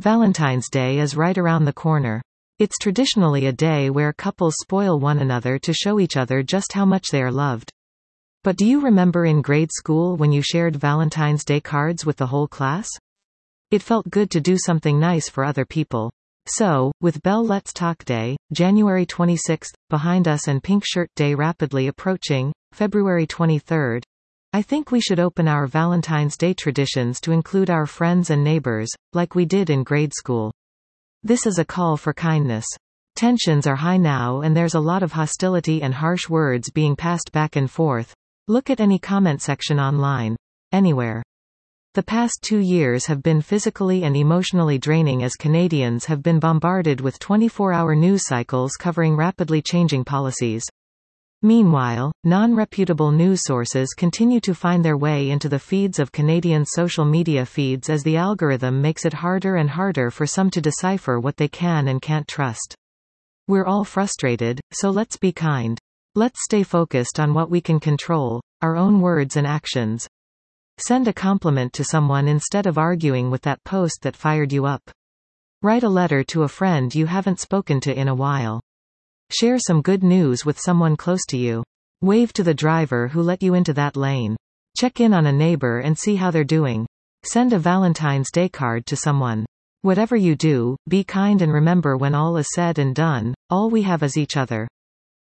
Valentine's Day is right around the corner. It's traditionally a day where couples spoil one another to show each other just how much they are loved. But do you remember in grade school when you shared Valentine's Day cards with the whole class? It felt good to do something nice for other people. So, with Bell Let's Talk Day, January 26th, behind us and Pink Shirt Day rapidly approaching, February 23rd, I think we should open our Valentine's Day traditions to include our friends and neighbors, like we did in grade school. This is a call for kindness. Tensions are high now and there's a lot of hostility and harsh words being passed back and forth. Look at any comment section online. Anywhere. The past 2 years have been physically and emotionally draining as Canadians have been bombarded with 24-hour news cycles covering rapidly changing policies. Meanwhile, non-reputable news sources continue to find their way into the feeds of Canadian social media feeds as the algorithm makes it harder and harder for some to decipher what they can and can't trust. We're all frustrated, so let's be kind. Let's stay focused on what we can control, our own words and actions. Send a compliment to someone instead of arguing with that post that fired you up. Write a letter to a friend you haven't spoken to in a while. Share some good news with someone close to you. Wave to the driver who let you into that lane. Check in on a neighbor and see how they're doing. Send a Valentine's Day card to someone. Whatever you do, be kind and remember when all is said and done, all we have is each other.